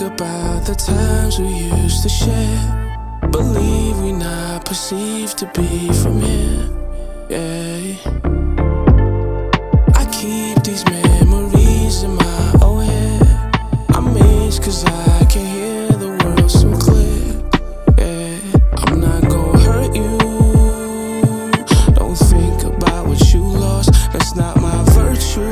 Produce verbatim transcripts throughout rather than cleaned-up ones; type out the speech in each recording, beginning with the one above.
about the times we used to share. Believe we not perceived to be from here. Yeah, I keep these memories in my own head. I'm amazed cause I can hear the world so clear. Yeah, I'm not gonna hurt you. Don't think about what you lost, that's not my virtue.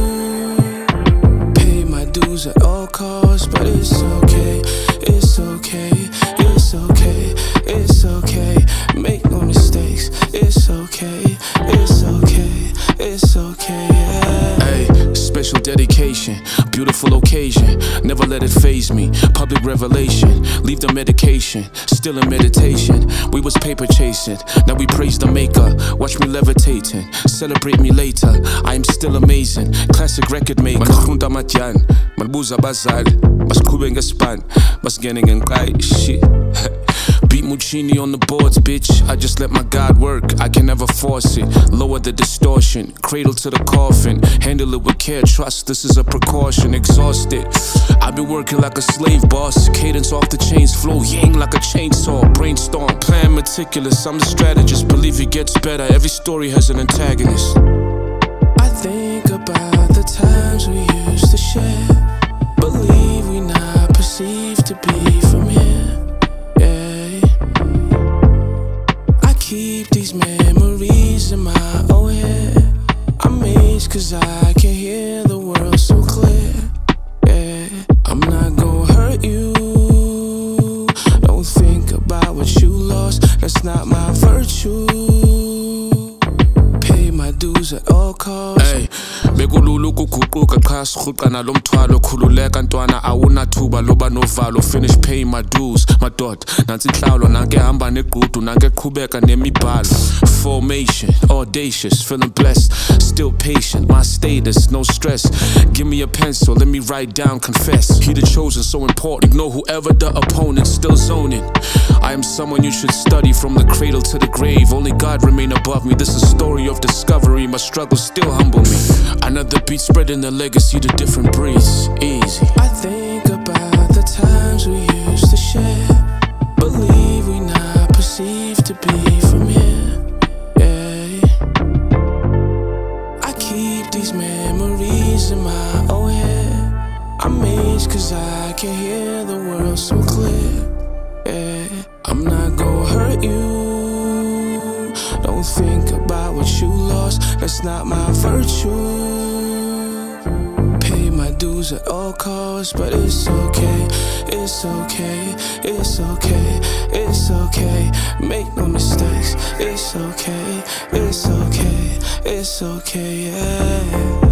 Pay my dues at all costs, but it's okay, it's okay, it's okay, it's okay. Make no mistakes, it's okay, it's okay, it's okay, yeah. Hey, special dedication, beautiful occasion, never let it faze me. Public revelation, leave the medication, still in meditation. We was paper chasing, now we praise the maker. Watch me levitating, celebrate me later. I am still amazing, classic record maker. Mankhunta madyan, manbuza bazali, masiqhube ngespan, masingene ngenqayi shit. Beat Muccini on the boards, bitch. I just let my God work, I can never force it. Lower the distortion, cradle to the coffin. Handle it with care, trust, this is a precaution. Exhausted, I've been working like a slave boss. Cadence off the chains, flow yang like a chainsaw. Brainstorm, plan meticulous, I'm the strategist. Believe it gets better, every story has an antagonist. I think about the times we used to share. Believe we not perceived to be from here. Keep these memories in my own head. I'm amazed cause I can hear the world so clear. Yeah, I'm not gonna hurt you. Don't think about what you lost, that's not my virtue. Pay my dues at all costs. Hey, bekulula ukuguquka qha sihuqa nalo mthwalo. Khululeka ntwana awunathuba loba novalo. Finish paying my dues, my dot. Nansi inhlawulo nanke hamba nequdu, nanke qhubeka nemibhalo. Formation, audacious, feeling blessed, still patient, my status, no stress. Give me a pencil, let me write down, confess. He the chosen, so important, ignore whoever the opponent, still zoning. I am someone you should study from the cradle to the grave. Only God remain above me, this is a story of discovery. My struggles still humble me. Another beat spreading the legacy to different breeds, easy. I think about the times we used to share. Believe we not perceived to be from here. Yeah, I keep these memories in my own head. I'm amazed cause I can hear the world so clear. Yeah, I'm not gonna hurt you. Don't think about what you lost, that's not my virtue. Pay my dues at all costs, but it's okay, it's okay, it's okay, it's okay. Make no mistakes, it's okay, it's okay, it's okay, yeah.